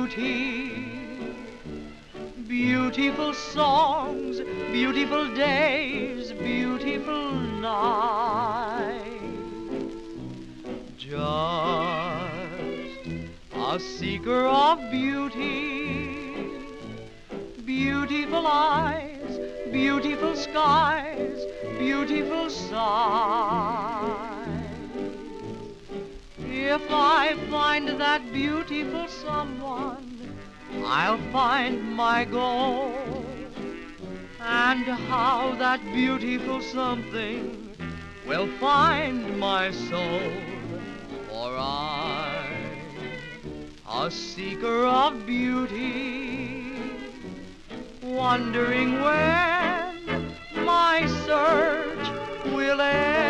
beauty. Beautiful songs, beautiful days, beautiful nights. Just a seeker of beauty. Beautiful eyes, beautiful skies, beautiful sights. If I find that beautiful someone, I'll find my goal. And how that beautiful something will find my soul. For I'm a seeker of beauty, wondering when my search will end.